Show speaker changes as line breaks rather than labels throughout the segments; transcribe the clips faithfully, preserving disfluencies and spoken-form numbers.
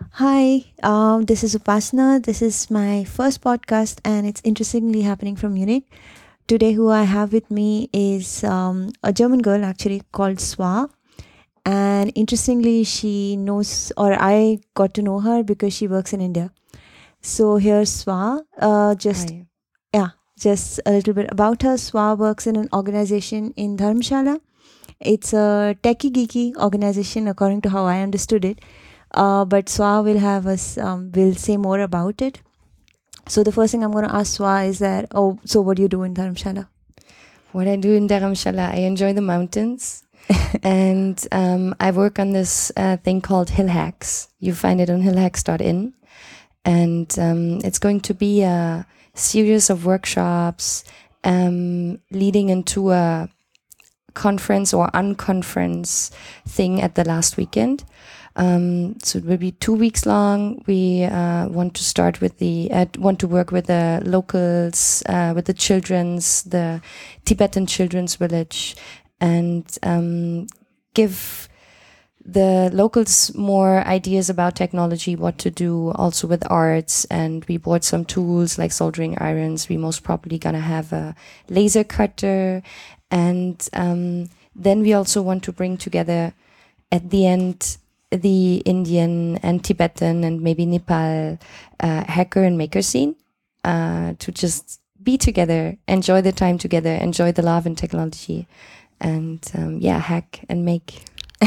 Hi, um, this is Upasana. This is my first podcast, and it's interestingly happening from Munich. Today, who I have with me is um, a German girl actually called Swa. And interestingly, she knows, or I got to know her because she works in India. So, here's Swa. Uh, just,
Hi.
yeah, just a little bit about her. Swa works in an organization in Dharamshala. It's a techie geeky organization, according to how I understood it. Uh, but Swa will have us um, will say more about it. So the first thing I'm going to ask Swa is that, oh, so what do you do in Dharamshala?
What I do in Dharamshala, I enjoy the mountains. and um, I work on this uh, thing called Hill Hacks. You find it on hill hacks dot in. And um, it's going to be a series of workshops um, leading into a conference or unconference thing at the last weekend. Um, so it will be two weeks long. We uh, want to start with the, uh, want to work with the locals, uh, with the children's, the Tibetan Children's Village, and um, give the locals more ideas about technology, what to do also with arts. And we bought some tools like soldering irons. We most probably gonna have a laser cutter. And um, then we also want to bring together at the end the Indian and Tibetan and maybe Nepal uh, hacker and maker scene uh, to just be together, enjoy the time together, enjoy the love and technology, and um, yeah, hack and make.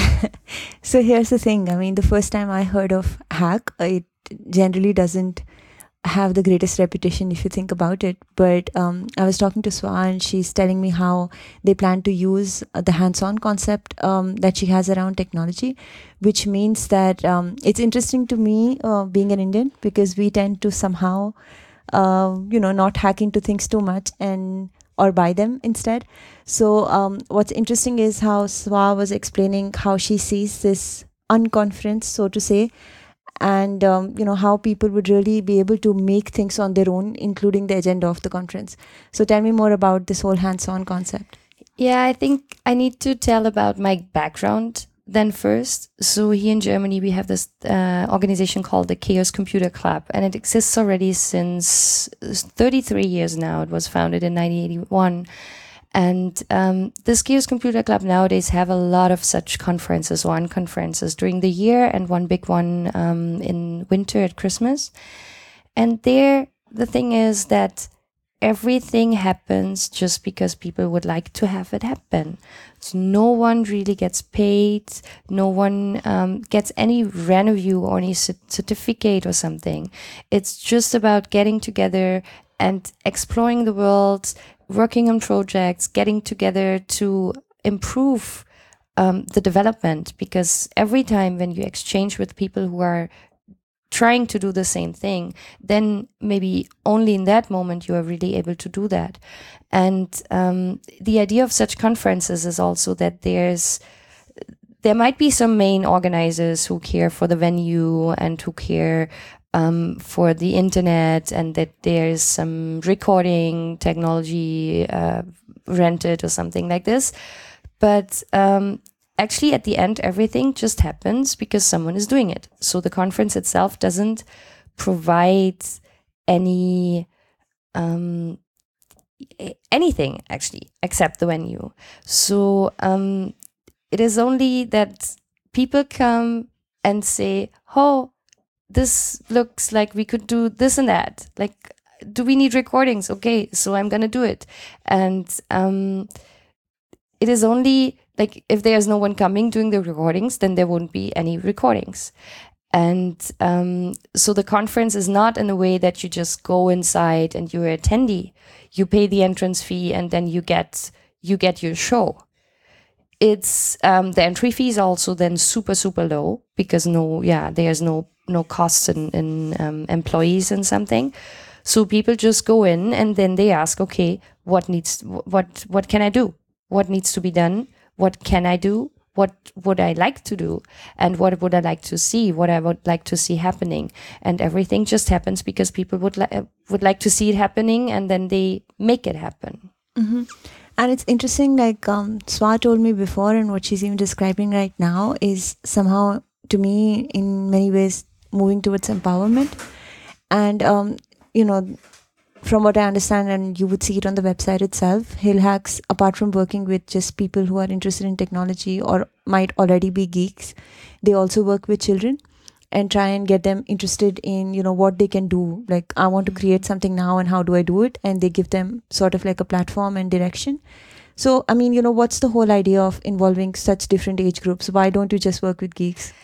So here's the thing. I mean, the first time I heard of hack, it generally doesn't have the greatest reputation if you think about it. But um, I was talking to Swa and she's telling me how they plan to use uh, the hands-on concept um, that she has around technology, which means that um, it's interesting to me uh, being an Indian because we tend to somehow, uh, you know, not hack into things too much and or buy them instead. So um, what's interesting is how Swa was explaining how she sees this unconference, so to say, and um, you know how people would really be able to make things on their own, including the agenda of the conference. So tell me more about this whole hands-on concept.
Yeah, I think I need to tell about my background then first. So here in Germany, we have this uh, organization called the Chaos Computer Club, and it exists already since thirty-three years now. It was founded in nineteen eighty-one. And um, this Chaos Computer Club nowadays have a lot of such conferences or unconferences during the year, and one big one um, in winter at Christmas. And there, the thing is that everything happens just because people would like to have it happen. So no one really gets paid. No one um, gets any revenue or any certificate or something. It's just about getting together and exploring the world, working on projects, getting together to improve um, the development. Because every time when you exchange with people who are trying to do the same thing, then maybe only in that moment you are really able to do that. And um, the idea of such conferences is also that there's there might be some main organizers who care for the venue and who care um, for the internet, and that there's some recording technology uh, rented or something like this. But um, actually, at the end, everything just happens because someone is doing it. So the conference itself doesn't provide any um, anything actually except the venue. So um, it is only that people come and say, "Oh, this looks like we could do this and that. Like, do we need recordings? Okay, so I'm gonna do it." And um, it is only like if there's no one coming doing the recordings, then there won't be any recordings. And um, so the conference is not in a way that you just go inside and you're an attendee. You pay the entrance fee and then you get you get your show. It's um, the entry fee is also then super super low because no yeah there's no no costs in, in um, employees and something. So people just go in and then they ask, okay, what needs what what can I do? What needs to be done? What can I do? What would I like to do? And what would I like to see? What I would like to see happening? And everything just happens because people would, li- would like to see it happening, and then they make it happen.
Mm-hmm. And it's interesting, like um, Swa told me before, and what she's even describing right now is somehow, to me, in many ways, moving towards empowerment. And um, you know, from what I understand, and you would see it on the website itself, Hill Hacks, apart from working with just people who are interested in technology or might already be geeks, they also work with children and try and get them interested in, you know, what they can do. Like, I want to create something now, and how do I do it? And they give them sort of like a platform and direction. So, I mean, you know, what's the whole idea of involving such different age groups? Why don't you just work with geeks?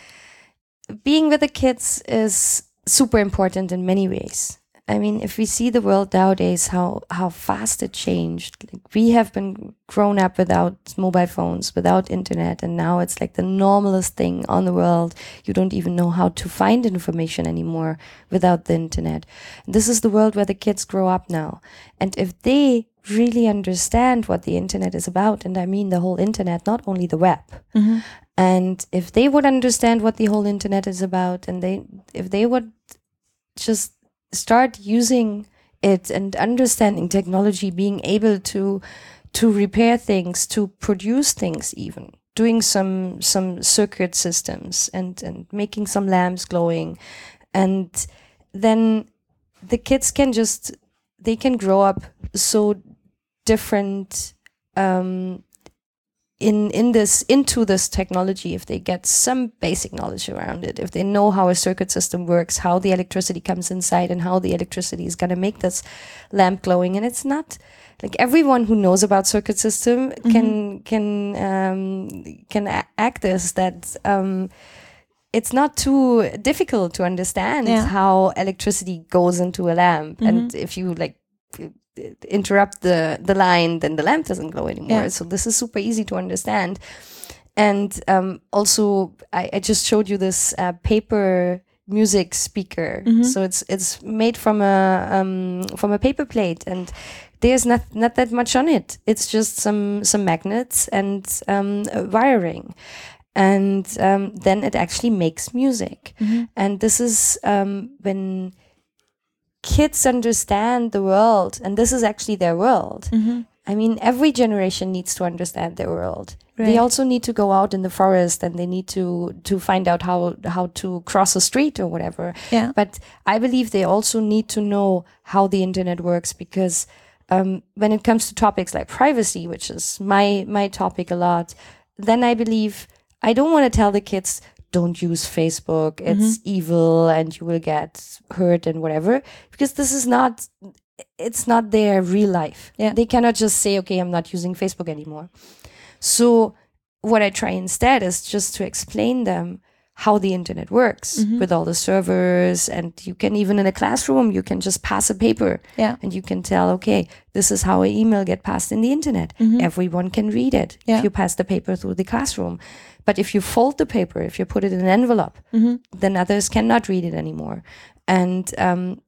Being with the kids is super important in many ways. I mean, if we see the world nowadays, how how fast it changed. Like, we have been grown up without mobile phones, without internet, and now it's like the normalest thing on the world. You don't even know how to find information anymore without the internet. This is the world where the kids grow up now. And if they really understand what the internet is about, and I mean the whole internet, not only the web,
Mm-hmm.
and if they would understand what the whole internet is about, and they if they would just start using it and understanding technology, being able to to repair things, to produce things, even doing some some circuit systems and and making some lamps glowing, and then the kids can just they can grow up so different um in in this into this technology if they get some basic knowledge around it, if they know how a circuit system works, how the electricity comes inside, and how the electricity is going to make this lamp glowing. And it's not like everyone who knows about circuit system
Mm-hmm.
can can um, can a- act this that um, it's not too difficult to understand
Yeah.
how electricity goes into a lamp.
Mhm.
And if you like interrupt the the line, then the lamp doesn't glow anymore.
Yeah.
So this is super easy to understand. And um, also, I, I just showed you this uh, paper music speaker.
Mhm.
So it's it's made from a um, from a paper plate, and there's not not that much on it. It's just some some magnets and um, uh, wiring, and um, then it actually makes music.
Mhm.
And this is um, when kids understand the world, and this is actually their world.
Mhm.
I mean, every generation needs to understand their world. They
Right.
also need to go out in the forest, and they need to to find out how how to cross a street or whatever.
Yeah.
But I believe they also need to know how the internet works, because um, when it comes to topics like privacy, which is my my topic a lot, then I believe I don't want to tell the kids, don't use Facebook, it's evil and you will get hurt and whatever, because this is not, it's not their real life.
Yeah.
They cannot just say, okay, I'm not using Facebook anymore. So what I try instead is just to explain them how the internet works
Mhm.
with all the servers. And you can, even in a classroom, you can just pass a paper
Yeah.
and you can tell, okay, this is how an email get passed in the internet.
Mhm.
Everyone can read it
Yeah.
if you pass the paper through the classroom. But if you fold the paper, if you put it in an envelope,
Mhm.
then others cannot read it anymore. And um,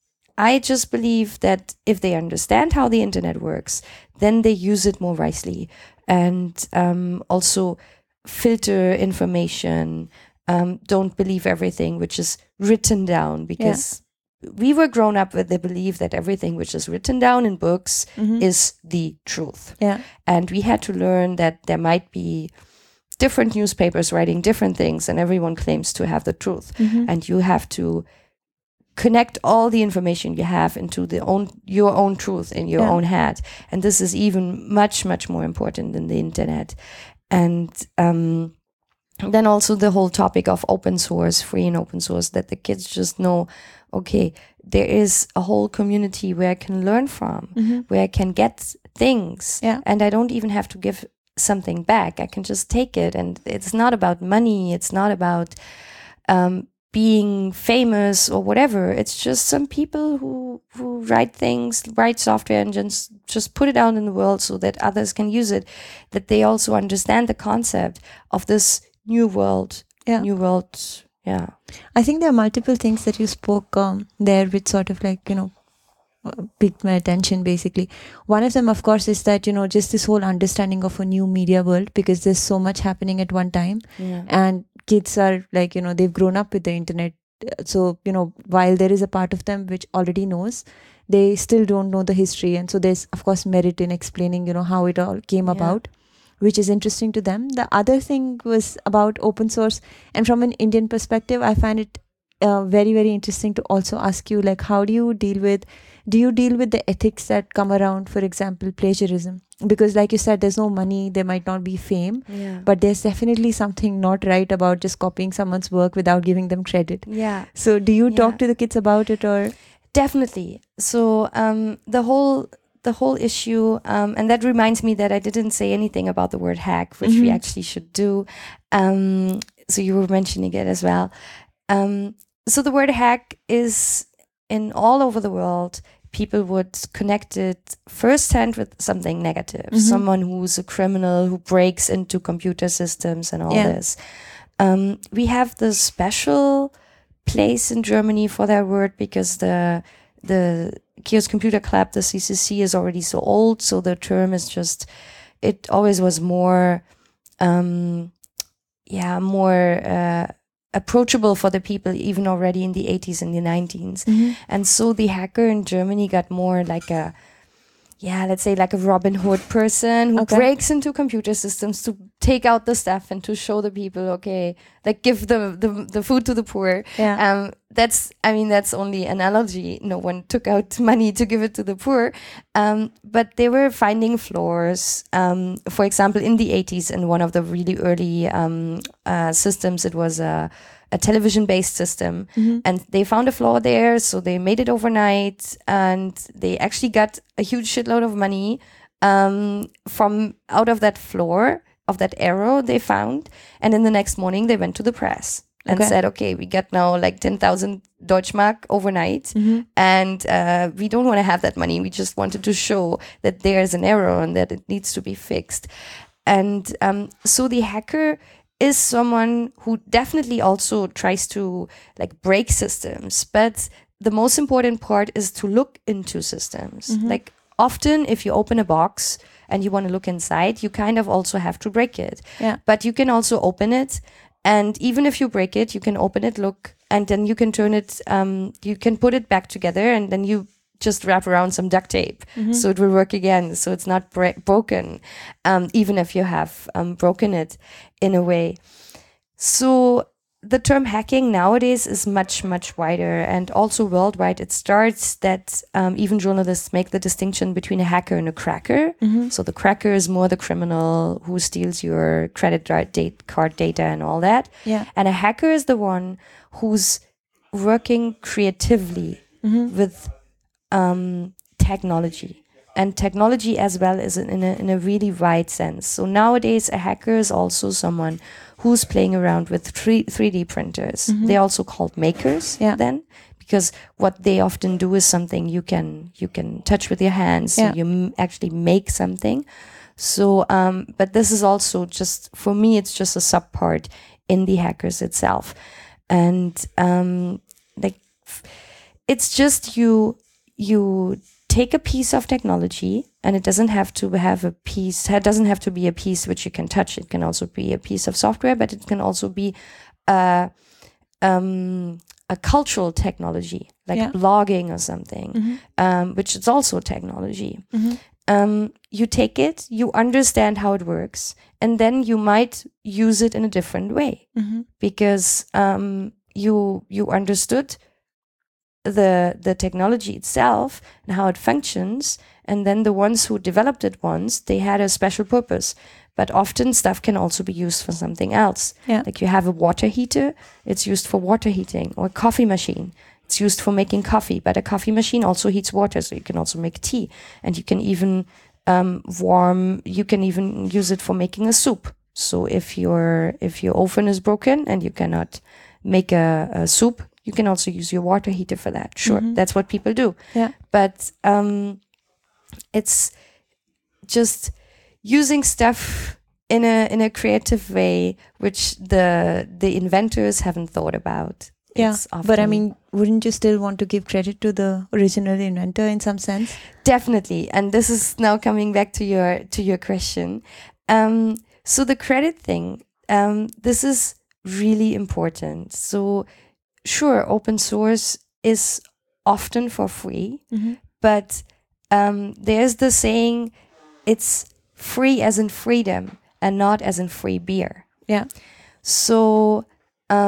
I just believe that if they understand how the internet works, then they use it more wisely, and um, also filter information. Um, don't believe everything which is written down, because we were grown up with the belief that everything which is written down in books
Mhm.
is the truth.
Yeah.
And we had to learn that there might be different newspapers writing different things, and everyone claims to have the truth.
Mhm.
And you have to connect all the information you have into the own your own truth in your
Yeah.
own head. And this is even much, much more important than the internet. And um, then also the whole topic of open source, free and open source, that the kids just know, okay, there is a whole community where I can learn from,
Mhm.
where I can get things,
Yeah.
and I don't even have to give something back. I can just take it, and it's not about money. It's not about um, being famous or whatever. It's just some people who who write things, write software, and just just put it out in the world so that others can use it. That they also understand the concept of this new world.
Yeah.
New world. Yeah.
I think there are multiple things that you spoke um, there, which sort of like, you know, uh, piqued my attention basically. One of them, of course, is that, you know, just this whole understanding of a new media world, because there's so much happening at one time,
Yeah.
and kids are like, you know, they've grown up with the internet. Uh, So, you know, while there is a part of them which already knows, they still don't know the history. And so there's, of course, merit in explaining, you know, how it all came
Yeah.
about, which is interesting to them. The other thing was about open source. And from an Indian perspective, I find it uh, very very interesting to also ask you, like, how do you deal with do you deal with the ethics that come around, for example, plagiarism? Because like you said, there's no money, there might not be fame,
Yeah.
but there's definitely something not right about just copying someone's work without giving them credit.
Yeah.
So do you
Yeah.
talk to the kids about it, or?
Definitely. So um, the whole the whole issue, um, and that reminds me that I didn't say anything about the word hack, which we
Mhm.
actually should do. Um, so you were mentioning it as well. Um, so the word hack is in all over the world. People would connect it firsthand with something negative.
Mhm.
Someone who's a criminal who breaks into computer systems and all
Yeah.
this. Um, we have this special place in Germany for that word because the the Chaos Computer Club, the C C C, is already so old. So the term is just, it always was more, um, yeah, more uh, approachable for the people, even already in the eighties and the nineties.
Mhm.
And so the hacker in Germany got more like a, yeah, let's say like a Robin Hood person who
Okay.
breaks into computer systems to take out the stuff and to show the people, okay, like give the the, the food to the poor.
Yeah.
Um, that's, I mean, that's only analogy. No one took out money to give it to the poor. Um, but they were finding flaws. Um, for example, in the eighties, in one of the really early um, uh, systems, it was a, a television-based system.
Mhm.
And they found a flaw there, so they made it overnight, and they actually got a huge shitload of money um, from out of that flaw, of that error they found. And then the next morning, they went to the press and
Okay.
said, okay, we got now like ten thousand Deutschmark overnight,
Mhm.
and uh, we don't want to have that money. We just wanted to show that there's an error and that it needs to be fixed. And um, so the hacker is someone who definitely also tries to like break systems, but the most important part is to look into systems.
Mhm.
Like often if you open a box and you want to look inside, you kind of also have to break it.
Yeah.
But you can also open it, and even if you break it, you can open it, look, and then you can turn it, um, you can put it back together, and then you just wrap around some duct tape
Mhm.
so it will work again, so it's not bra- broken, um, even if you have um, broken it in a way. So the term hacking nowadays is much, much wider, and also worldwide. It starts that um, even journalists make the distinction between a hacker and a cracker.
Mhm.
So the cracker is more the criminal who steals your credit card date- card data and all that.
Yeah.
And a hacker is the one who's working creatively
Mhm.
with um, technology. And technology as well is in a, in a really wide sense. So nowadays, a hacker is also someone who's playing around with three, 3D printers.
Mhm.
They're also called makers
Yeah.
then, because what they often do is something you can you can touch with your hands.
Yeah.
So you m- actually make something. So, um, but this is also just, for me, it's just a sub part in the hackers itself. And um, like, f- it's just you you take a piece of technology, and it doesn't have to have a piece, it doesn't have to be a piece which you can touch. It can also be a piece of software, but it can also be a, um, a cultural technology, like
Yeah.
blogging or something,
Mhm.
um, which is also technology.
Mhm.
Um, you take it, you understand how it works, and then you might use it in a different way
Mhm.
because um, you you understood the the technology itself and how it functions, and then the ones who developed it once, they had a special purpose. But often stuff can also be used for something else.
Yeah.
Like you have a water heater, it's used for water heating, or a coffee machine, it's used for making coffee, but a coffee machine also heats water, so you can also make tea, and you can even um, warm, you can even use it for making a soup. So if your if your oven is broken and you cannot make a, a soup, you can also use your water heater for that. Sure,
Mhm.
that's what people do.
Yeah.
But um, it's just using stuff in a in a creative way, which the the inventors haven't thought about.
Yeah.
It's
But I
often-
mean, wouldn't you still want to give credit to the original inventor in some sense?
Definitely, and this is now coming back to your to your question. Um, so the credit thing, um, this is really important. So sure, open source is often for free,
Mhm.
but um, there's the saying, it's free as in freedom and not as in free beer.
Yeah.
So um,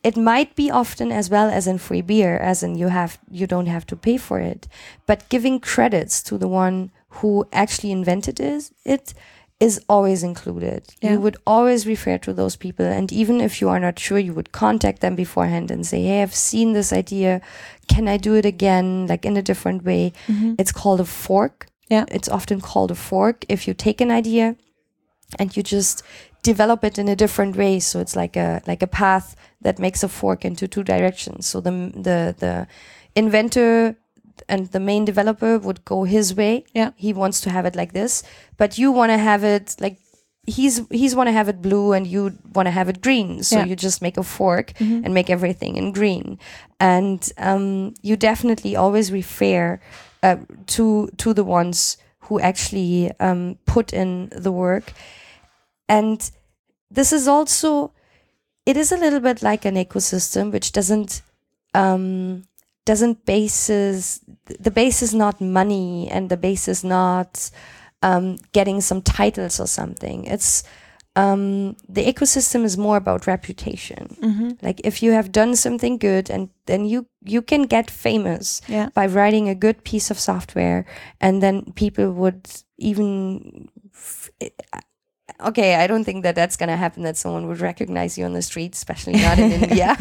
it might be often as well as in free beer, as in you have you don't have to pay for it, but giving credits to the one who actually invented is, it is always included.
Yeah.
You would always refer to those people, and even if you are not sure, you would contact them beforehand and say, hey, I've seen this idea, can I do it again, like in a different way?
Mm-hmm.
It's called a fork.
Yeah.
It's often called a fork if you take an idea and you just develop it in a different way. So it's like a like a path that makes a fork into two directions. So the the the inventor and the main developer would go his way.
Yeah.
He wants to have it like this, but you want to have it like he's he's want to have it blue and you want to have it green. So
Yeah.
you just make a fork
Mm-hmm.
and make everything in green. And um, you definitely always refer uh, to to the ones who actually um, put in the work. And this is also, it is a little bit like an ecosystem which doesn't um, doesn't bases, the base is not money and the base is not um, getting some titles or something. It's um, the ecosystem is more about reputation.
Mm-hmm.
Like if you have done something good, and then you you can get famous
Yeah.
by writing a good piece of software, and then people would even f- okay, I don't think that that's going to happen, that someone would recognize you on the street, especially not in India.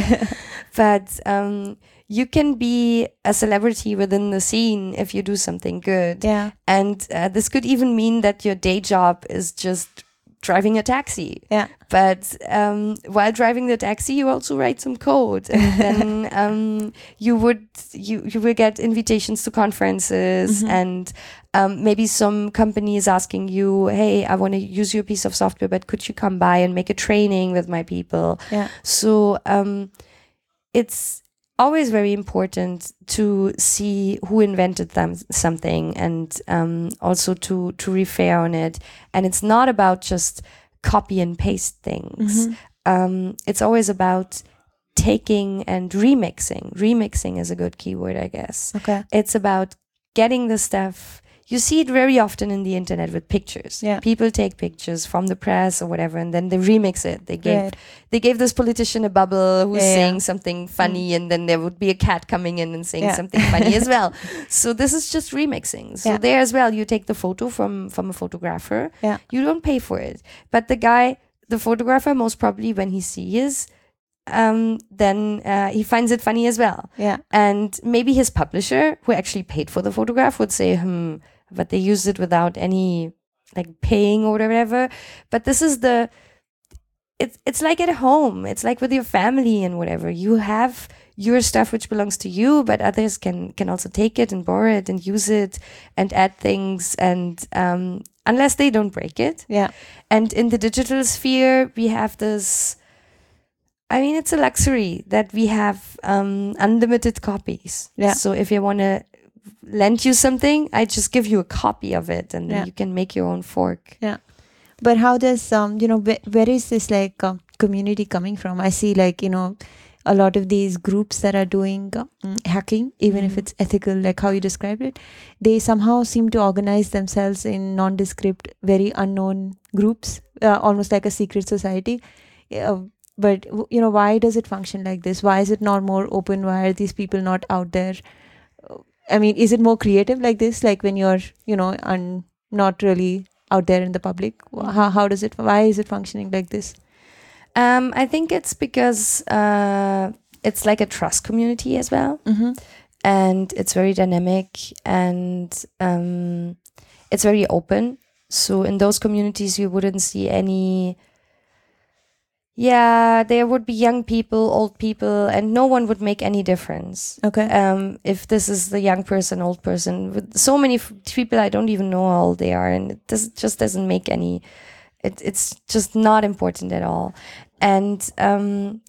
But um, you can be a celebrity within the scene if you do something good.
Yeah.
And uh, this could even mean that your day job is just driving a taxi.
Yeah.
But um, while driving the taxi, you also write some code, and then um, you would you you will get invitations to conferences,
Mhm.
and um, maybe some company is asking you, "Hey, I want to use your piece of software, but could you come by and make a training with my people?"
Yeah.
So um, it's always very important to see who invented them something, and um, also to to refer on it. And it's not about just copy and paste things.
Mhm.
Um, it's always about taking and remixing. Remixing is a good keyword, I guess.
Okay.
It's about getting the stuff. You see it very often in the internet with pictures.
Yeah.
People take pictures from the press or whatever, and then they remix it. They gave
Right.
they gave this politician a bubble who's
Yeah, yeah.
saying something funny, and then there would be a cat coming in and saying
Yeah.
something funny as well. So this is just remixing. So
Yeah.
there as well, you take the photo from from a photographer.
Yeah.
You don't pay for it, but the guy, the photographer, most probably when he sees, um, then uh, he finds it funny as well.
Yeah.
And maybe his publisher, who actually paid for the photograph, would say, hmm, but they used it without any like paying or whatever. But this is the, it's it's like at home. It's like with your family and whatever. You have your stuff which belongs to you, but others can can also take it and borrow it and use it and add things, and um, unless they don't break it.
Yeah.
And in the digital sphere, we have this. I mean, it's a luxury that we have um, unlimited copies.
Yeah.
So if you want to lend you something, I just give you a copy of it, and then
Yeah.
you can make your own fork.
But how does um you know where, where is this like um, community coming from? I see like you know a lot of these groups that are doing um, hacking, even if
Mhm.
it's ethical, like how you described it, they somehow seem to organize themselves in nondescript, very unknown groups, uh, almost like a secret society. Yeah, but w- you know why does it function like this? Why is it not more open? Why are these people not out there? Uh, I mean, is it more creative like this? Like when you're you know un- not really out there in the public, Wh- how how does it? Why is it functioning like this?
Um, I think it's because uh, it's like a trust community as well,
Mm-hmm.
and it's very dynamic, and um, it's very open. So in those communities, you wouldn't see any. Yeah, there would be young people, old people, and no one would make any difference.
Okay.
Um, if this is the young person, old person, with so many f- people, I don't even know how old they are, and it does, just doesn't make any. It, it's just not important at all, and um,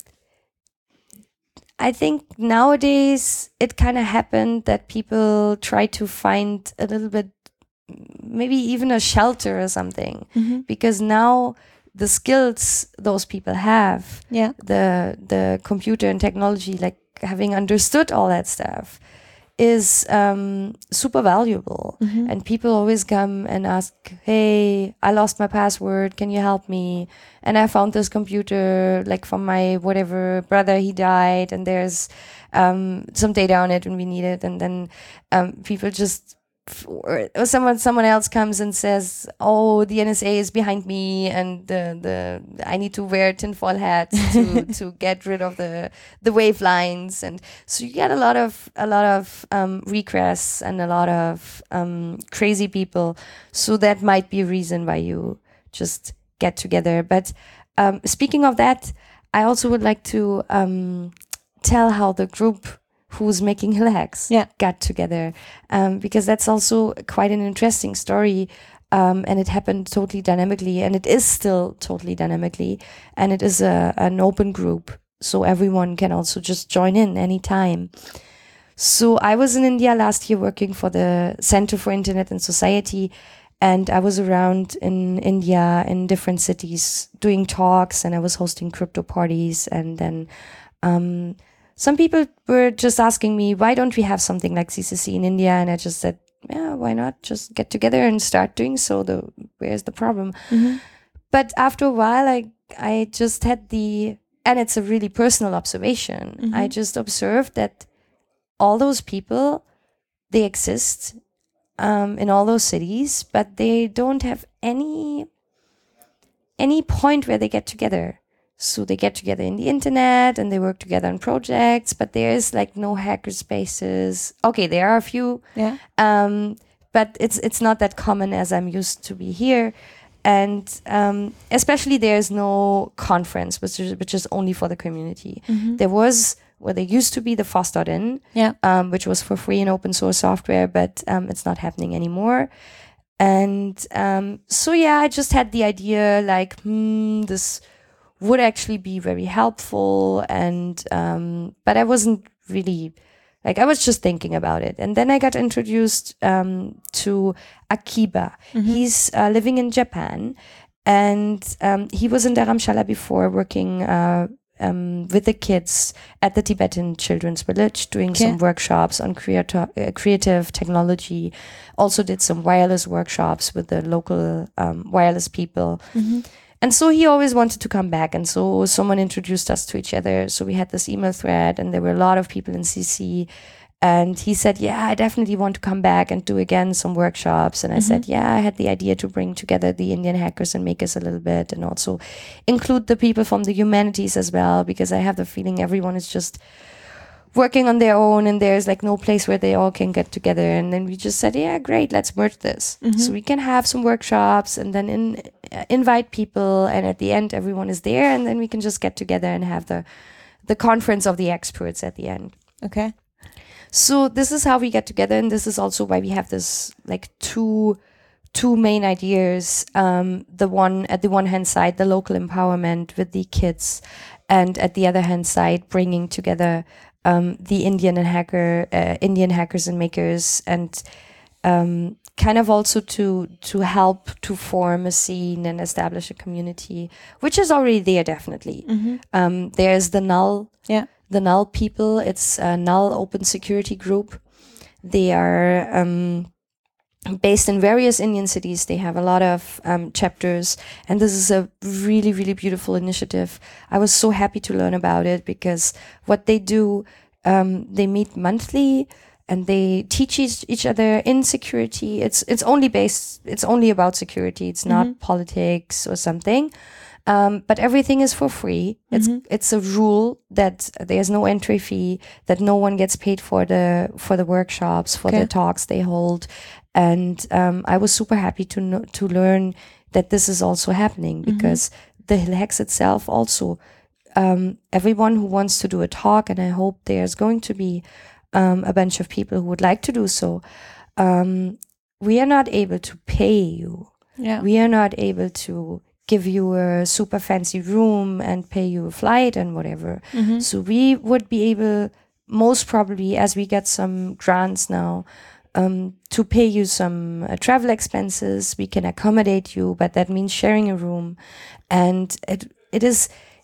I think nowadays it kind of happened that people try to find a little bit, maybe even a shelter or something,
Mm-hmm.
because now the skills those people have,
Yeah.
the the computer and technology, like having understood all that stuff, is um, super valuable.
Mm-hmm.
And people always come and ask, hey, I lost my password, can you help me? And I found this computer, like from my whatever brother, he died, and there's um, some data on it when we need it. And then um, people just, or, or someone someone else comes and says, oh, the N S A is behind me, and the, the I need to wear tinfoil hats to, to get rid of the the wave lines. And so you get a lot of a lot of um, requests and a lot of um, crazy people. So that might be a reason why you just get together. But um, speaking of that, I also would like to um, tell how the group who's making Hill Hacks
yeah.
got together, um, because that's also quite an interesting story, um, and it happened totally dynamically, and it is still totally dynamically, and it is a, an open group, so everyone can also just join in anytime. So I was in India last year working for the Center for Internet and Society, and I was around in India in different cities doing talks, and I was hosting crypto parties, and then um, some people were just asking me, why don't we have something like C C C in India? And I just said, yeah, why not just get together and start doing so? The where's the problem?
Mm-hmm.
But after a while, I I just had the, and it's a really personal observation.
Mm-hmm.
I just observed that all those people, they exist um, in all those cities, but they don't have any any point where they get together. So they get together in the internet and they work together on projects, but there's like no hacker spaces. Okay, there are a few,
yeah.
um, but it's it's not that common as I'm used to be here. And um, especially there's no conference, which is, which is only for the community.
Mm-hmm.
There was, well, there used to be the F O S dot in,
yeah.
um, which was for free and open source software, but um, it's not happening anymore. And um, so, yeah, I just had the idea like, hmm, this would actually be very helpful. And, um, but I wasn't really, like, I was just thinking about it. And then I got introduced um, to Akiba.
Mm-hmm.
He's uh, living in Japan. And um, he was in Dharamshala before working uh, um, with the kids at the Tibetan Children's Village, doing
Okay.
some workshops on creator, uh, creative technology. Also did some wireless workshops with the local um, wireless people.
Mm-hmm.
And so he always wanted to come back. And so someone introduced us to each other. So we had this email thread and there were a lot of people in C C. And he said, yeah, I definitely want to come back and do again some workshops. And I
Mm-hmm.
said, yeah, I had the idea to bring together the Indian hackers and makers a little bit and also include the people from the humanities as well, because I have the feeling everyone is just working on their own and there's like no place where they all can get together. And then we just said, yeah, great, let's merge this.
Mm-hmm.
So we can have some workshops and then in, uh, invite people, and at the end everyone is there, and then we can just get together and have the the conference of the experts at the end.
Okay.
So this is how we get together, and this is also why we have this like two two main ideas. Um, the one at the one hand side, the local empowerment with the kids, and at the other hand side, bringing together um, the Indian and hacker uh, Indian hackers and makers, and um, kind of also to to help to form a scene and establish a community, which is already there definitely.
Mm-hmm.
Um, there's the Null.
Yeah.
The Null people, it's a Null Open Security Group. They are um, based in various Indian cities. They have a lot of um, chapters, and this is a really, really beautiful initiative. I was so happy to learn about it because what they do, um, they meet monthly and they teach each, each other in security. It's it's only based, it's only about security. It's not
Mhm.
politics or something. Um, but everything is for free. It's
Mhm.
it's a rule that there's no entry fee, that no one gets paid for the for the workshops, for
Okay.
the talks they hold, and um, I was super happy to know, to learn that this is also happening, because the Hill Hacks itself also, um, everyone who wants to do a talk, and I hope there's going to be um, a bunch of people who would like to do so. Um, we are not able to pay you.
Yeah.
We are not able to give you a super fancy room and pay you a flight and whatever.
Mhm.
So we would be able, most probably, as we get some grants now, um, to pay you some uh, travel expenses. We can accommodate you, but that means sharing a room. And it it is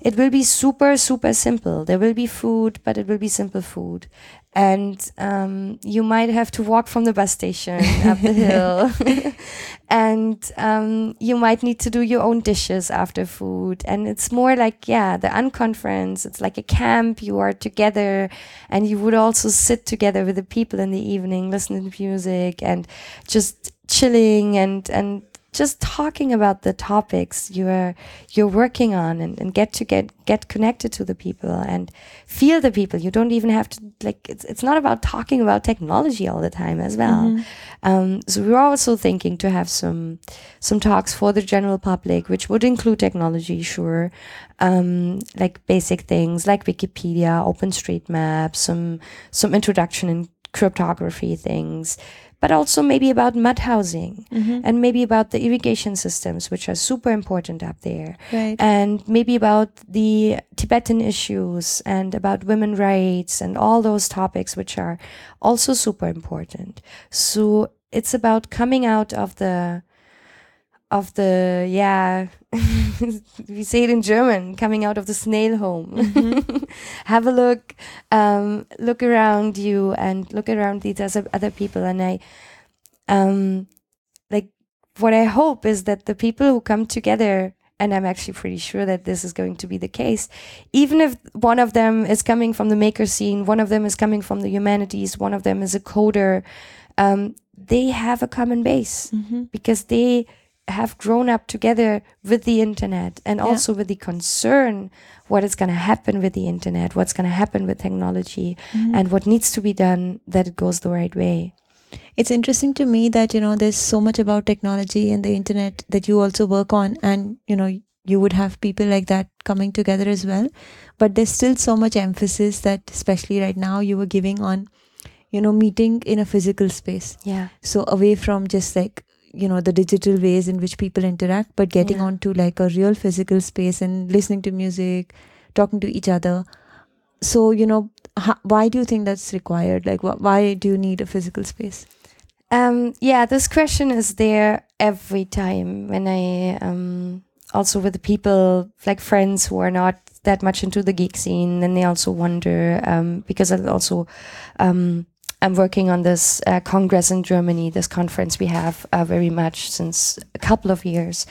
it will be super, super simple. There will be food, but it will be simple food. And um, you might have to walk from the bus station up the hill. And um, you might need to do your own dishes after food. And it's more like, yeah, the unconference. It's like a camp. You are together. And you would also sit together with the people in the evening, listening to music and just chilling and, and just talking about the topics you're you're working on, and, and get to get get connected to the people and feel the people. You don't even have to, like, it's it's not about talking about technology all the time as well. Mm-hmm. Um, so we're also thinking to have some some talks for the general public, which would include technology, sure, um, like basic things like Wikipedia, OpenStreetMap, some some introduction in cryptography things, but also maybe about mud housing, mm-hmm. and maybe about the irrigation systems, which are super important up there.
Right.
And maybe about the Tibetan issues and about women rights and all those topics, which are also super important. So it's about coming out of the, of the, yeah, we say it in German, coming out of the snail home. Mm-hmm. Have a look, um, look around you and look around these other, other people. And I, um, like, what I hope is that the people who come together, and I'm actually pretty sure that this is going to be the case, even if one of them is coming from the maker scene, one of them is coming from the humanities, one of them is a coder, um, they have a common base, mm-hmm. because they have grown up together with the internet, and yeah. also with the concern what is going to happen with the internet, what's going to happen with technology, mm-hmm. and what needs to be done that it goes the right way.
It's interesting to me that, you know, there's so much about technology and the internet that you also work on, and, you know, you would have people like that coming together as well. But there's still so much emphasis that, especially right now, you were giving on, you know, meeting in a physical space.
Yeah.
So away from just like, you know, the digital ways in which people interact, but getting
yeah.
onto like a real physical space and listening to music, talking to each other. So, you know, how, why do you think that's required? Like, wh- why do you need a physical space?
Um, yeah, this question is there every time when I, um, also with the people, like friends who are not that much into the geek scene, and they also wonder, um, because I also, um, I'm working on this uh, congress in Germany, this conference we have uh, very much since a couple of years.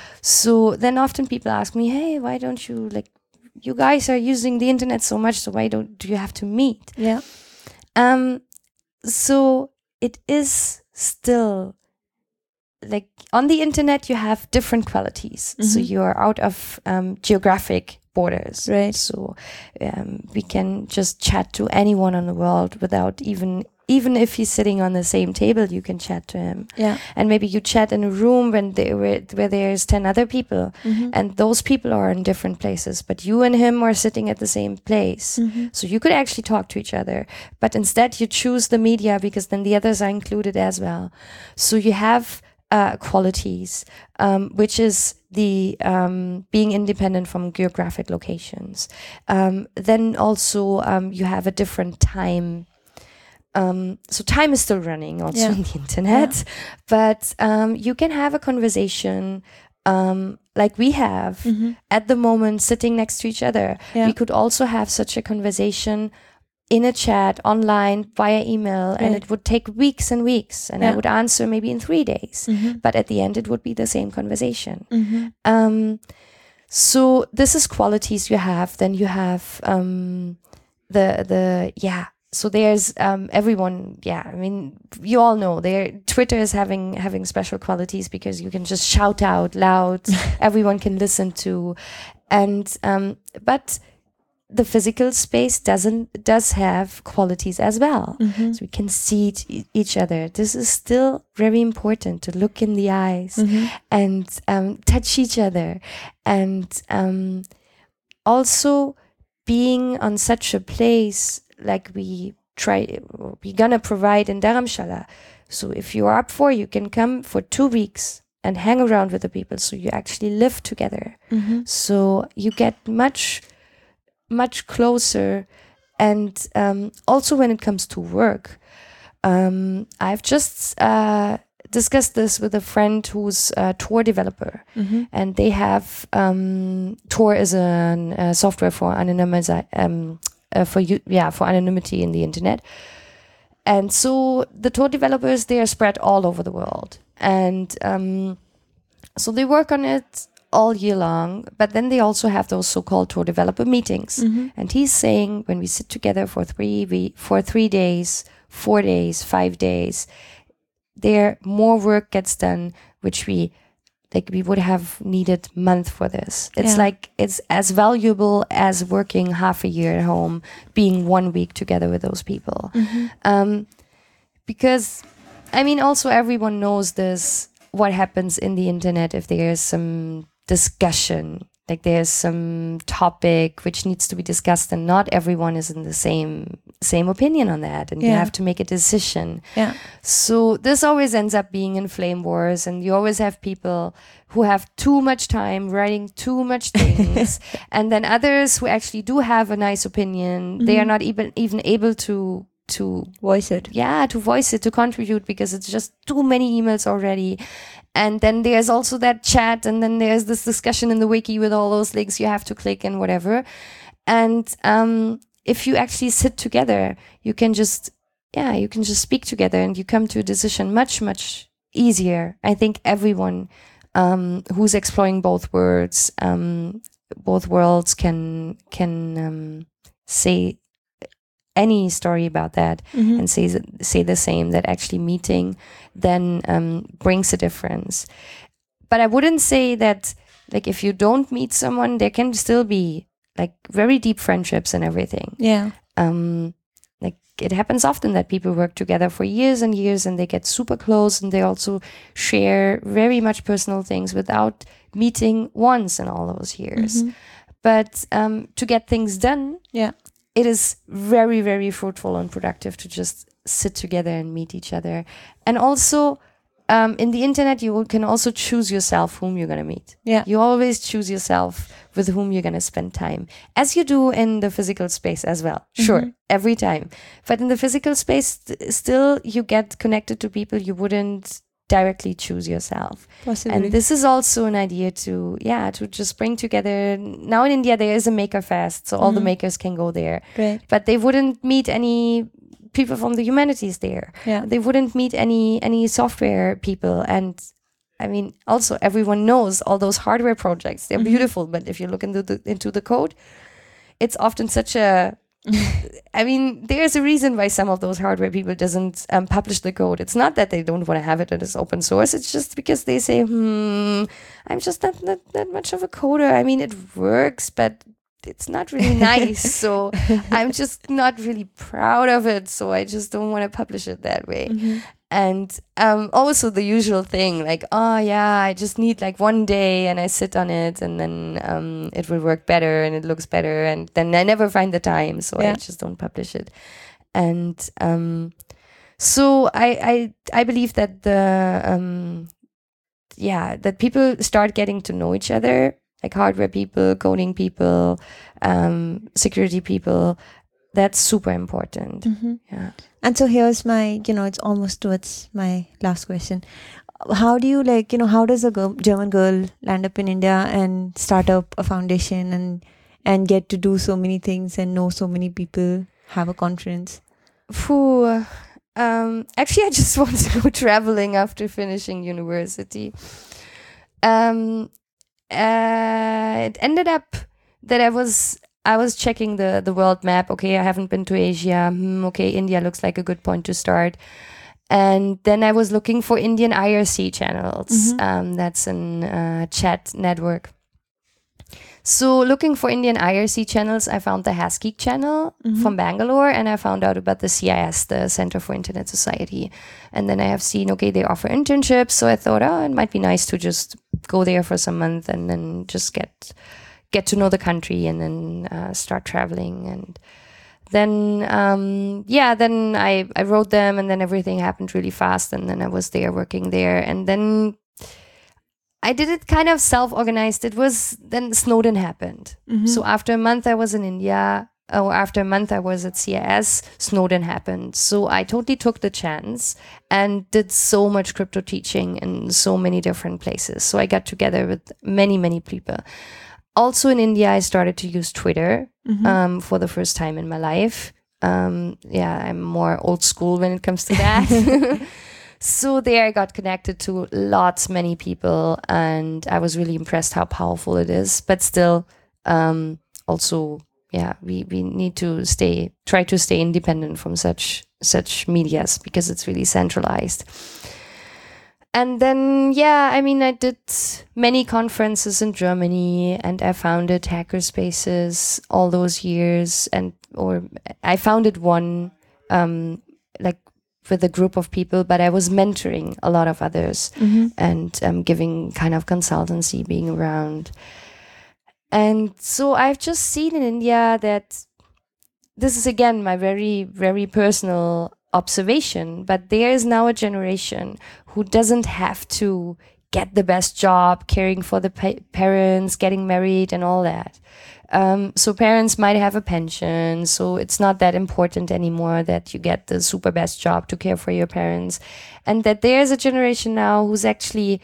So then often people ask me, hey, why don't you, like, you guys are using the internet so much, so why don't do you have to meet?
Yeah.
Um. So it is still, like, on the internet you have different qualities. Mm-hmm. So you're out of um, geographic borders,
right?
So um, we can just chat to anyone in the world without even even if he's sitting on the same table, you can chat to him.
Yeah.
And maybe you chat in a room when there where, where there's ten other people, mm-hmm. and those people are in different places, but you and him are sitting at the same place. Mm-hmm. So you could actually talk to each other, but instead you choose the media because then the others are included as well. So you have uh, qualities, um, which is the um, being independent from geographic locations. Um, then also um, you have a different time. Um, so time is still running also yeah. on the internet, yeah. but um, you can have a conversation um, like we have mm-hmm. at the moment sitting next to each other. Yeah. We could also have such a conversation in a chat online via email, right. and it would take weeks and weeks, and yeah. I would answer maybe in three days, mm-hmm. but at the end it would be the same conversation. Mm-hmm. Um, so this is qualities you have. Then you have um, the the yeah. So there's um, everyone, yeah, I mean, you all know there. Twitter is having having special qualities because you can just shout out loud, everyone can listen to, and um, but the physical space doesn't does have qualities as well. Mm-hmm. So we can see t- each other. This is still very important to look in the eyes mm-hmm. and um, touch each other, and um, also being on such a place. Like we try, we're gonna provide in Dharamshala. So if you're up for, you can come for two weeks and hang around with the people. So you actually live together. Mm-hmm. So you get much, much closer. And um, also when it comes to work, um, I've just uh, discussed this with a friend who's a Tor developer,
Mm-hmm.
and they have um, Tor is a, a software for anonymity, um, uh, for you, yeah, for anonymity in the internet. And so the Tor developers, they are spread all over the world, and um, so they work on it all year long. But then they also have those so-called Tor developer meetings.
Mm-hmm.
And he's saying when we sit together for three we, for three days, four days, five days, there more work gets done, which we like we would have needed month for this. It's
Yeah.
like it's as valuable as working half a year at home, being one week together with those people.
Mm-hmm.
Um, because I mean, also everyone knows this. What happens in the internet if there's some discussion, like there's some topic which needs to be discussed, and not everyone is in the same same opinion on that, and you
Yeah.
have to make a decision.
Yeah.
So this always ends up being in flame wars, and you always have people who have too much time writing too much things, and then others who actually do have a nice opinion. They are
Mhm.
not even even able to to
Voice it.
yeah to voice it, to contribute, because it's just too many emails already. And then there's also that chat, and then there's this discussion in the wiki with all those links you have to click and whatever. And um, if you actually sit together, you can just yeah you can just speak together, and you come to a decision much much easier. I think everyone um, who's exploring both words um, both worlds can can um, say any story about that,
Mhm.
and say say the same, that actually meeting then um, brings a difference. But I wouldn't say that, like, if you don't meet someone, there can still be like very deep friendships and everything.
Yeah.
Um, like it happens often that people work together for years and years, and they get super close, and they also share very much personal things without meeting once in all those years.
Mhm.
But um, to get things done,
Yeah.
it is very, very fruitful and productive to just sit together and meet each other. And also, um, in the internet, you can also choose yourself whom you're going to meet.
Yeah.
You always choose yourself with whom you're going to spend time, as you do in the physical space as well. Sure,
Mhm.
every time. But in the physical space, st- still, you get connected to people you wouldn't directly choose yourself.
Possibly.
And this is also an idea to, yeah, to just bring together. Now in India, there is a maker fest, so all the
Mhm.
makers can go there.
Right.
But they wouldn't meet any people from the humanities there.
Yeah.
They wouldn't meet any any software people. And I mean, also everyone knows all those hardware projects. They're
Mhm.
beautiful, but if you look into the into the code, it's often such a I mean, there's a reason why some of those hardware people doesn't um, publish the code. It's not that they don't want to have it as open source. It's just because they say, hmm, I'm just not, not that much of a coder. I mean, it works, but it's not really nice. So I'm just not really proud of it. So I just don't want to publish it that way.
Mhm.
And um, also the usual thing, like, oh yeah, I just need like one day and I sit on it, and then um, it will work better and it looks better, and then I never find the time, so I
Yeah.
just don't publish it. And um, so I, I I believe that the um, yeah that people start getting to know each other, like hardware people, coding people, um, security people. That's super important.
Mhm.
Yeah.
And so here's my, you know, it's almost towards my last question. How do you like, you know, how does a girl, German girl land up in India and start up a foundation and and get to do so many things and know so many people, have a conference?
Phew. Um, actually, I just want to go traveling after finishing university. Um, uh, it ended up that I was I was checking the the world map. Okay, I haven't been to Asia. Hmm, okay, India looks like a good point to start. And then I was looking for Indian I R C channels.
Mhm.
Um, that's an uh, chat network. So looking for Indian I R C channels, I found the HasGeek channel
Mhm.
from Bangalore, and I found out about the C I S, the Center for Internet Society. And then I have seen, okay, they offer internships. So I thought, oh, it might be nice to just go there for some month and then just get get to know the country, and then uh, start traveling. And then, um, yeah, then I, I wrote them, and then everything happened really fast. And then I was there working there. And then I did it kind of self-organized. It was, then Snowden happened.
Mhm.
So after a month I was in India, oh, after a month I was at C I S, Snowden happened. So I totally took the chance and did so much crypto teaching in so many different places. So I got together with many, many people. Also in India, I started to use Twitter
Mm-hmm.
um, for the first time in my life. Um, yeah, I'm more old school when it comes to that. So there I got connected to lots, many people, and I was really impressed how powerful it is. But still, um, also, yeah, we, we need to stay, try to stay independent from such such medias because it's really centralized. And then, yeah, I mean, I did many conferences in Germany, and I founded Hackerspaces all those years, and or I founded one, um, like with a group of people, but I was mentoring a lot of others
Mm-hmm.
and um, giving kind of consultancy, being around. And so I've just seen in India that this is again my very, very personal observation, but there is now a generation who doesn't have to get the best job, caring for the pa- parents, getting married and all that. Um, so parents might have a pension, so it's not that important anymore that you get the super best job to care for your parents. And that there's a generation now who's actually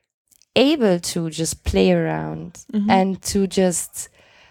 able to just play around
Mm-hmm.
and to just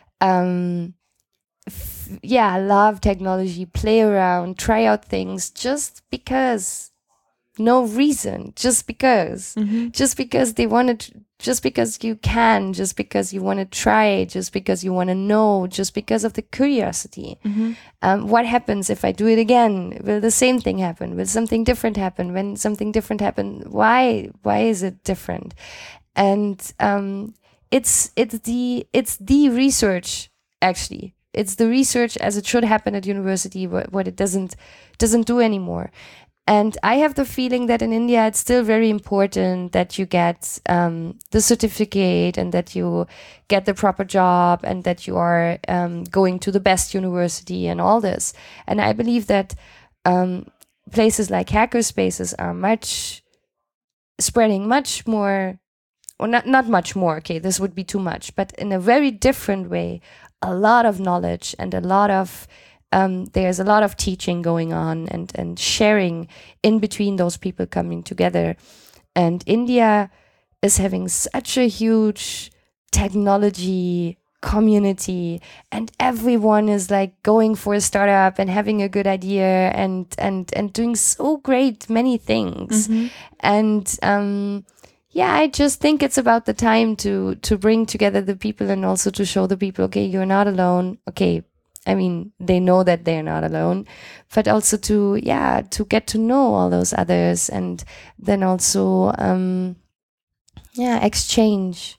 um, f- yeah, love technology, play around, try out things just because, no reason, just because,
Mm-hmm.
just because they want to, just because you can, just because you want to try, just because you want to know, just because of the curiosity.
Mm-hmm.
Um, what happens if I do it again? Will the same thing happen? Will something different happen? When something different happen, why? Why is it different? And um, it's it's the it's the research actually. It's the research as it should happen at university, what, what it doesn't doesn't do anymore. And I have the feeling that in India, it's still very important that you get um, the certificate and that you get the proper job and that you are um, going to the best university and all this. And I believe that um, places like hackerspaces are much spreading much more, or not, not much more, okay, this would be too much, but in a very different way, a lot of knowledge and a lot of Um, there's a lot of teaching going on and, and sharing in between those people coming together. And India is having such a huge technology community, and everyone is like going for a startup and having a good idea and and and doing so great many things.
Mm-hmm.
And um, yeah, I just think it's about the time to to bring together the people and also to show the people, okay, you're not alone. Okay, I mean, they know that they're not alone, but also to, yeah, to get to know all those others and then also, um, yeah, exchange,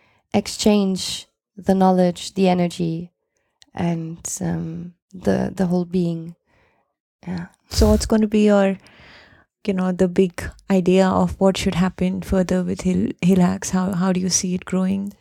exchange the knowledge, the energy, and um, the the whole being. Yeah.
So what's going to be your, you know, the big idea of what should happen further with Hill Hillhacks? How how do you see it growing?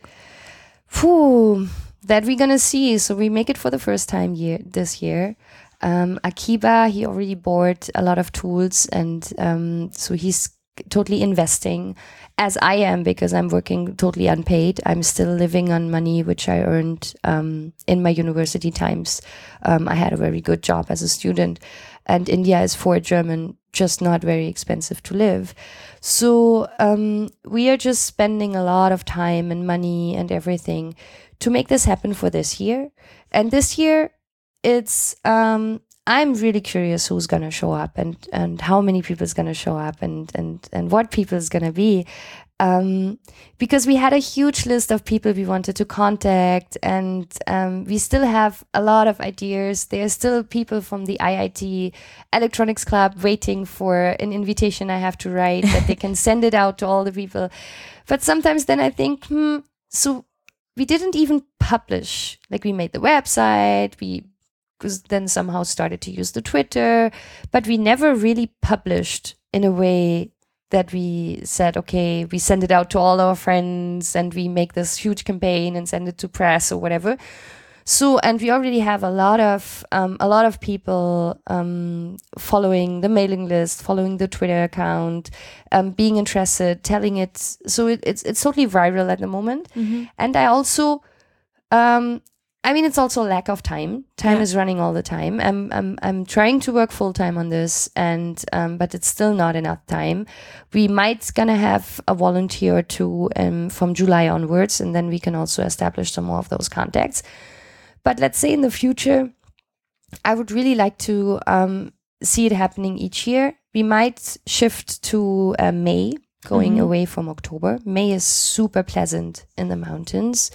Phew, that we're gonna see. So we make it for the first time year this year. Um, Akiba, he already bought a lot of tools, and um, so he's totally investing, as I am, because I'm working totally unpaid. I'm still living on money which I earned um, in my university times. Um, I had a very good job as a student, and India is for a German just not very expensive to live. So um, we are just spending a lot of time and money and everything to make this happen for this year. And this year, it's um, I'm really curious who's gonna show up and and how many people is gonna show up and and and what people is gonna be. Um, because we had a huge list of people we wanted to contact, and um, we still have a lot of ideas. There are still people from the I I T Electronics Club waiting for an invitation I have to write that they can send it out to all the people. But sometimes then I think, hmm, so we didn't even publish. Like, we made the website, we then somehow started to use the Twitter, but we never really published in a way that we said, okay, we send it out to all our friends and we make this huge campaign and send it to press or whatever. So, and we already have a lot of um, a lot of people um, following the mailing list, following the Twitter account, um, being interested, telling it. So it, it's it's totally viral at the moment.
Mm-hmm.
And I also um, I mean, it's also lack of time. Time
Yeah.
is running all the time. I'm I'm I'm trying to work full time on this, and um, but it's still not enough time. We might gonna have a volunteer or two um, from July onwards, and then we can also establish some more of those contacts. But let's say in the future, I would really like to um, see it happening each year. We might shift to uh, May, going
Mhm.
away from October. May is super pleasant in the mountains.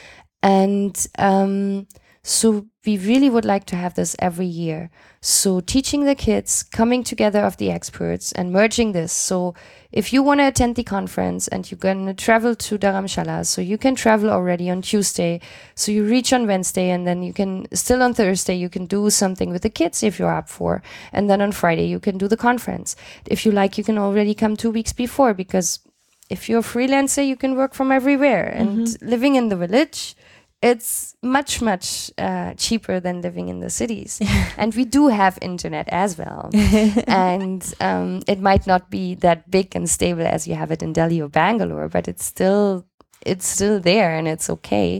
And um, so we really would like to have this every year. So teaching the kids, coming together of the experts and merging this. So if you want to attend the conference and you're going to travel to Dharamshala, so you can travel already on Tuesday. So you reach on Wednesday, and then you can still on Thursday, you can do something with the kids if you're up for. And then on Friday, you can do the conference. If you like, you can already come two weeks before, because if you're a freelancer, you can work from everywhere. And
Mhm.
living in the village, it's much, much uh, cheaper than living in the cities. And we do have internet as well. And um, it might not be that big and stable as you have it in Delhi or Bangalore, but it's still it's still there, and it's okay.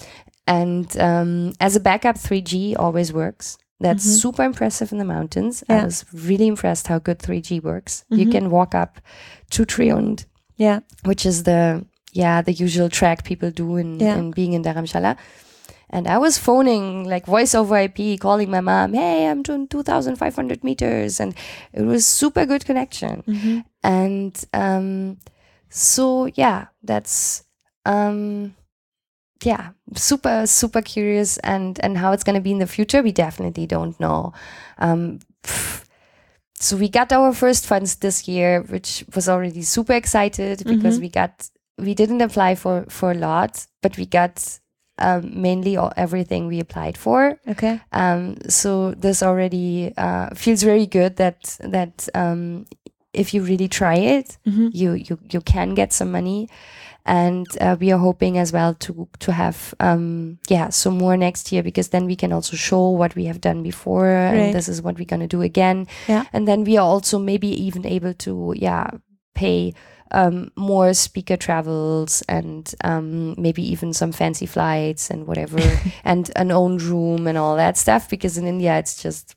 And um, as a backup, three G always works. That's
Mhm.
super impressive in the mountains.
Yeah.
I was really impressed how good three G works. You
Mhm.
can walk up to Triund,
Yeah.
which is the yeah the usual track people do in,
Yeah.
in being in Dharamshala. And I was phoning, like voice over I P, calling my mom, hey, I'm doing two thousand five hundred meters. And it was super good connection.
Mhm.
And um, so, yeah, that's, um, yeah, super, super curious. And, and how it's going to be in the future, we definitely don't know. Um, pff, so we got our first funds this year, which was already super excited because
Mhm.
we got, we didn't apply for, for a lot, but we got um, mainly all, everything we applied for.
Okay.
Um, so this already uh, feels very good that that um, if you really try it,
Mhm.
you you you can get some money, and uh, we are hoping as well to to have um, yeah some more next year, because then we can also show what we have done before,
Right.
and this is what we're gonna do again.
Yeah.
And then we are also maybe even able to yeah pay um, more speaker travels, and um, maybe even some fancy flights and whatever, and an own room and all that stuff, because in India it's just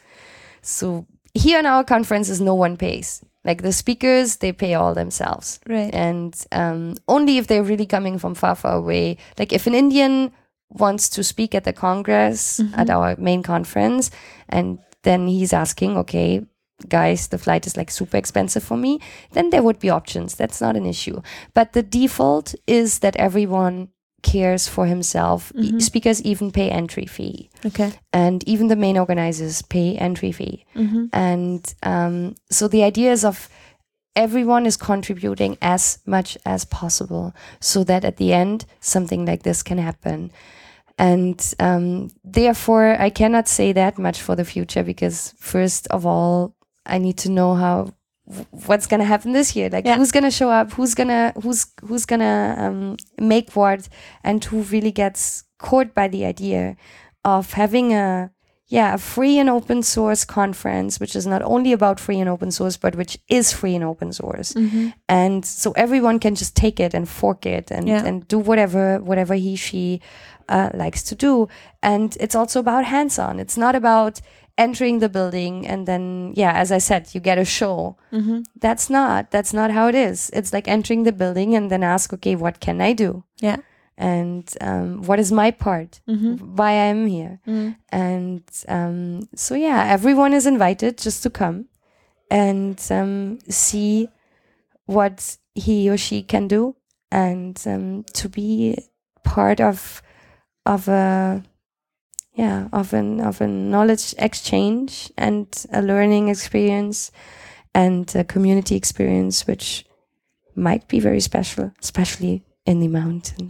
so. Here in our conferences no one pays, like the speakers, they pay all themselves,
Right.
and um, only if they're really coming from far far away. Like if an Indian wants to speak at the Congress,
Mhm.
at our main conference, and then he's asking, okay guys, the flight is like super expensive for me, then there would be options. That's not an issue. But the default is that everyone cares for himself. E-
Mhm.
Speakers even pay entry fee,
Okay.
and even the main organizers pay entry fee.
Mhm.
And um, so the idea is of everyone is contributing as much as possible, so that at the end something like this can happen. And um, therefore, I cannot say that much for the future, because first of all, I need to know how what's gonna happen this year. Like
Yeah.
who's gonna show up, who's gonna who's who's gonna um, make what, and who really gets caught by the idea of having a yeah a free and open source conference, which is not only about free and open source, but which is free and open source.
Mhm.
And so everyone can just take it and fork it and
Yeah.
and do whatever whatever he she uh, likes to do. And it's also about hands-on. It's not about entering the building and then yeah as I said, you get a show.
Mhm.
That's not that's not how it is. It's like entering the building and then ask, okay, what can I do,
Yeah.
and um, what is my part,
Mhm.
why I'm here.
Mm.
And um, so yeah, everyone is invited just to come and um, see what he or she can do, and um, to be part of of a yeah of an of a knowledge exchange and a learning experience and a community experience, which might be very special, especially in the mountains.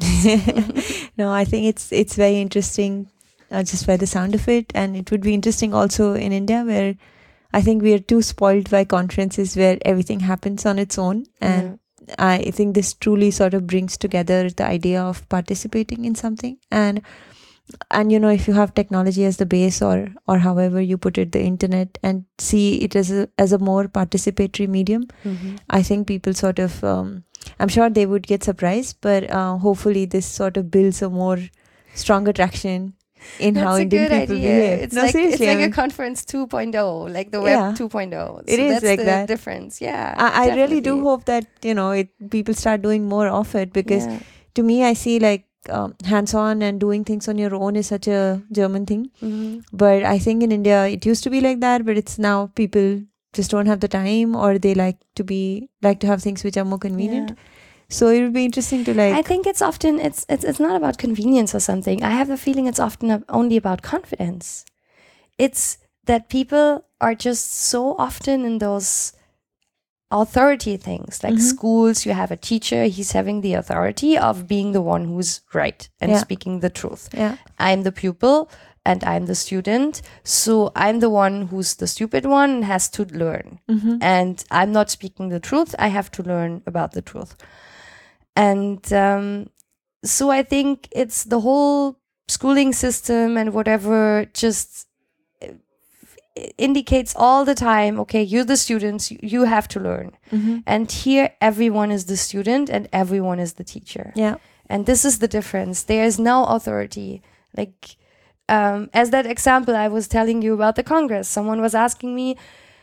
No, I think it's it's very interesting, uh, just by the sound of it, and it would be interesting also in India, where I think we are too spoiled by conferences where everything happens on its own, and I think this truly sort of brings together the idea of participating in something, and and you know, if you have technology as the base, or or however you put it, the internet, and see it as a as a more participatory medium,
Mhm.
I think people sort of um, I'm sure they would get surprised, but uh, hopefully this sort of builds a more stronger traction in
That's
how
a
Indian
good
people
idea.
behave.
It's
No,
like it's
seriously, I
like a
mean,
conference two point oh, like the
Yeah.
web two point oh. So
It is
that's
like
the
that.
difference. Yeah.
I, I really do
definitely.
hope that, you know, it people start doing more of it, because
Yeah.
to me, I see like um, hands-on and doing things on your own is such a German thing.
Mhm.
But I think in India, it used to be like that, but it's now people just don't have the time, or they like to be like to have things which are more convenient.
Yeah.
So it would be interesting to like.
I think it's often it's it's it's not about convenience or something. I have the feeling it's often ab- only about confidence. It's that people are just so often in those authority things, like
Mhm.
schools. You have a teacher; he's having the authority of being the one who's right and
Yeah.
speaking the truth.
Yeah.
I'm the pupil and I'm the student, so I'm the one who's the stupid one and has to learn.
Mm-hmm.
And I'm not speaking the truth. I have to learn about the truth. And um, so I think it's the whole schooling system and whatever just uh, indicates all the time, okay, you're the students, you, you have to learn.
Mm-hmm.
And here everyone is the student and everyone is the teacher.
Yeah.
And this is the difference. There is no authority. Like, um, as that example I was telling you about the Congress, someone was asking me,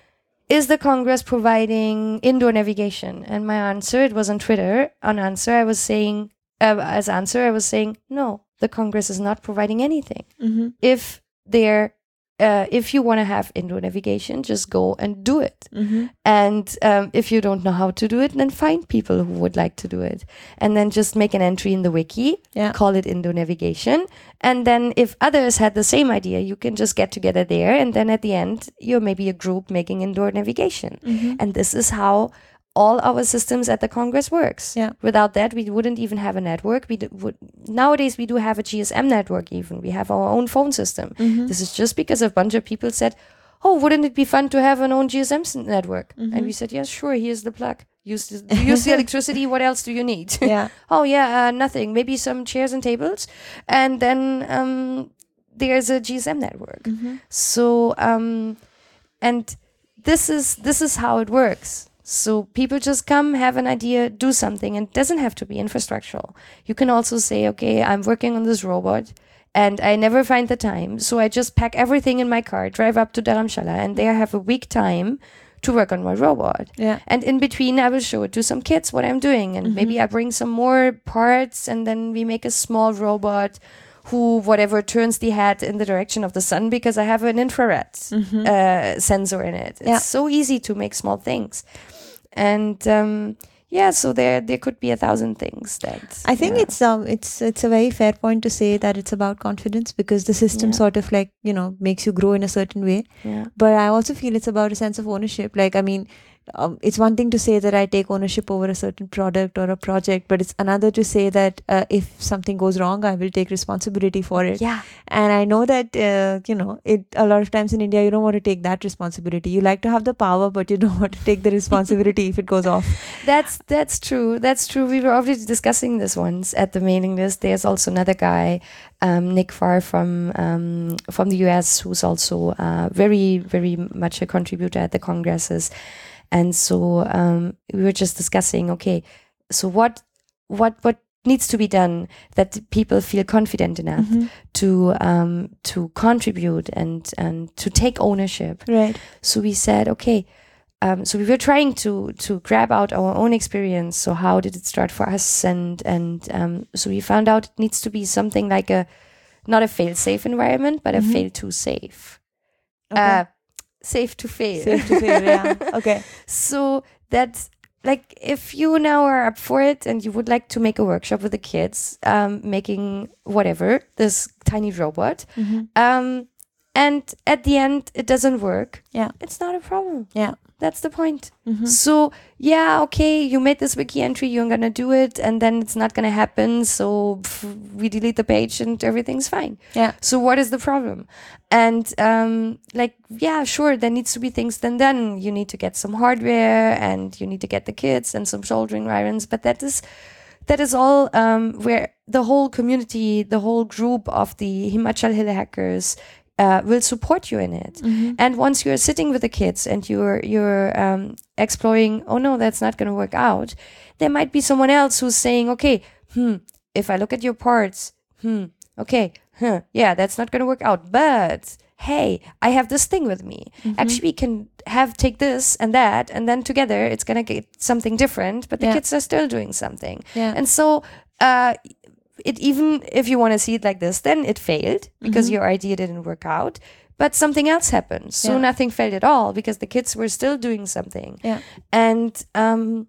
is the Congress providing indoor navigation? And my answer, it was on Twitter, on answer, I was saying, uh, as answer, I was saying, no, the Congress is not providing anything.
Mm-hmm.
If they're, uh, if you want to have indoor navigation, just go and do it.
Mm-hmm.
And um, if you don't know how to do it, then find people who would like to do it. And then just make an entry in the wiki,
Yeah.
call it indoor navigation. And then if others had the same idea, you can just get together there. And then at the end, you're maybe a group making indoor navigation.
Mm-hmm.
And this is how all our systems at the Congress works.
Yeah.
Without that, we wouldn't even have a network. We d- would nowadays we do have a G S M network. Even we have our own phone system.
Mm-hmm.
This is just because a bunch of people said, "Oh, wouldn't it be fun to have an own G S M s- network?"
Mhm.
And we said, "Yes, sure. Here's the plug. Use the, use the electricity. What else do you need?"
Yeah.
Oh yeah, uh, nothing. Maybe some chairs and tables, and then um, there's a G S M network.
Mm-hmm.
So um, and this is this is how it works. So people just come, have an idea, do something, and it doesn't have to be infrastructural. You can also say, okay, I'm working on this robot and I never find the time. So I just pack everything in my car, drive up to Dharamshala, and there I have a week time to work on my robot.
Yeah.
And in between, I will show it to some kids what I'm doing. And
Mhm.
maybe I bring some more parts, and then we make a small robot who, whatever, turns the head in the direction of the sun because I have an infrared
Mm-hmm.
uh, sensor in it. It's
Yeah.
so easy to make small things. And um, yeah, so there there could be a thousand things that
I think
yeah.
it's um it's it's a very fair point to say that it's about confidence, because the system
Yeah.
sort of like, you know, makes you grow in a certain way.
yeah.
But I also feel it's about a sense of ownership. Like, I mean, um, it's one thing to say that I take ownership over a certain product or a project, but it's another to say that uh, if something goes wrong, I will take responsibility for it.
Yeah.
And I know that, uh, you know, it a lot of times in India, you don't want to take that responsibility. You like to have the power, but you don't want to take the responsibility if it goes off.
That's that's true. That's true. We were already discussing this once at the mailing list. There's also another guy, um, Nick Farr from um, from the U S, who's also uh, very very much a contributor at the congresses. And so um, we were just discussing. Okay, so what what what needs to be done that people feel confident enough
Mhm.
to um, to contribute and and to take ownership.
Right.
So we said, okay. Um, so we were trying to to grab out our own experience. So how did it start for us? And and um, so we found out it needs to be something like a not a fail-safe environment, but
Mhm.
a fail to safe.
Okay.
Uh, safe to fail.
Safe to fail. Yeah. Okay.
So that's like if you now are up for it and you would like to make a workshop with the kids, um, making whatever this tiny robot,
Mhm.
um, and at the end it doesn't work.
Yeah.
It's not a problem.
Yeah.
That's the point.
Mhm.
So yeah, okay, you made this wiki entry, you're gonna do it, and then it's not gonna happen. So pff, we delete the page and everything's fine.
Yeah.
So what is the problem? And um, like yeah, sure, there needs to be things then done. You need to get some hardware, and you need to get the kits and some soldering irons. But that is that is all um, where the whole community, the whole group of the Himachal Hill hackers uh, will support you in it.
Mhm.
And once you're sitting with the kids and you're you're um, exploring, oh no, that's not going to work out, there might be someone else who's saying, okay, hmm, if I look at your parts, hmm, okay, huh, yeah, that's not going to work out. But hey, I have this thing with me.
Mhm.
Actually, we can have take this and that, and then together it's going to get something different. But the
Yeah.
kids are still doing something.
Yeah.
And so, uh, it even if you want to see it like this, then it failed because
Mhm.
your idea didn't work out. But something else happened. So
Yeah.
nothing failed at all because the kids were still doing something.
Yeah.
And um,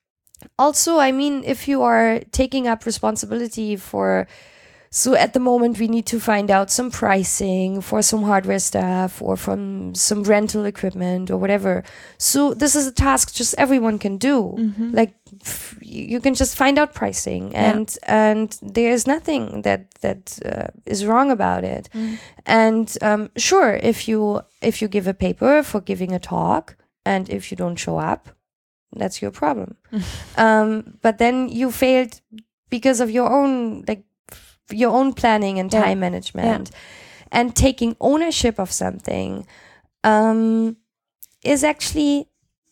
also, I mean, if you are taking up responsibility for, so at the moment we need to find out some pricing for some hardware stuff or from some rental equipment or whatever. So this is a task just everyone can do.
Mhm.
Like f- you can just find out pricing,
Yeah.
and and there's nothing that that uh, is wrong about it.
Mm.
And um, sure, if you if you give a paper for giving a talk, and if you don't show up, that's your problem. um, but then you failed because of your own like your own planning and
Yeah.
time management. And taking ownership of something um, is actually,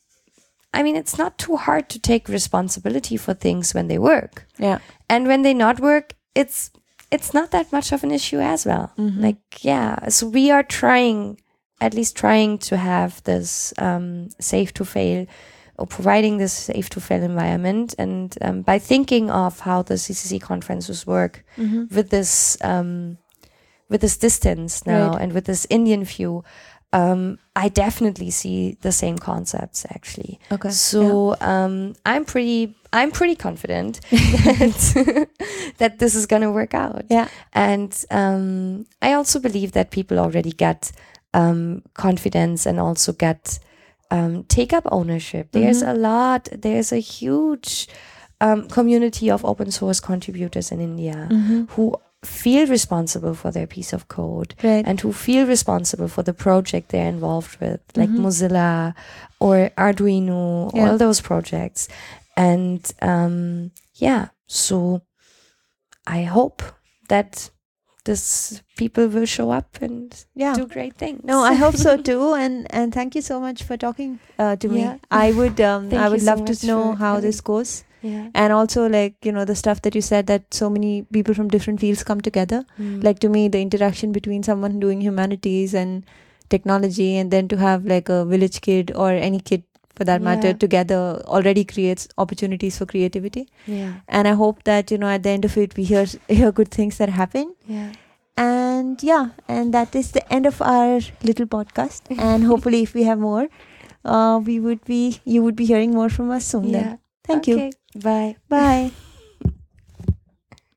I mean, it's not too hard to take responsibility for things when they work.
Yeah.
And when they not work, it's it's not that much of an issue as well.
Mhm.
Like, yeah, so we are trying, at least trying to have this um, safe to fail, or providing this safe to fail environment. And um, by thinking of how the C C C conferences work
Mhm.
with this um, with this distance now
Right.
and with this Indian view, um, I definitely see the same concepts actually.
Okay.
So um, I'm pretty I'm pretty confident that, that this is going to work out.
Yeah.
And um, I also believe that people already get um, confidence and also get um, take up ownership. There's
Mhm.
a lot. There's a huge um, community of open source contributors in India
Mhm.
who feel responsible for their piece of code
Right.
and who feel responsible for the project they're involved with, like
Mhm.
Mozilla or Arduino,
Yeah.
all those projects. And um, yeah, so I hope that this people will show up and
Yeah.
do great things.
No, I hope so too, and and thank you so much for talking uh, to
Yeah.
me. I would um
Thank
I
you
would
so
love
much
to know
for
how
having-
this goes,
Yeah.
and also like you know the stuff that you said that so many people from different fields come together.
Mm.
Like to me, the interaction between someone doing humanities and technology, and then to have like a village kid or any kid for that matter
Yeah.
together already creates opportunities for creativity.
Yeah.
And I hope that you know at the end of it we hear hear good things that happen.
Yeah.
And yeah, and that is the end of our little podcast. And hopefully, if we have more, uh, we would be you would be hearing more from us soon.
Yeah.
Then, thank you.
Okay. Bye.
Bye.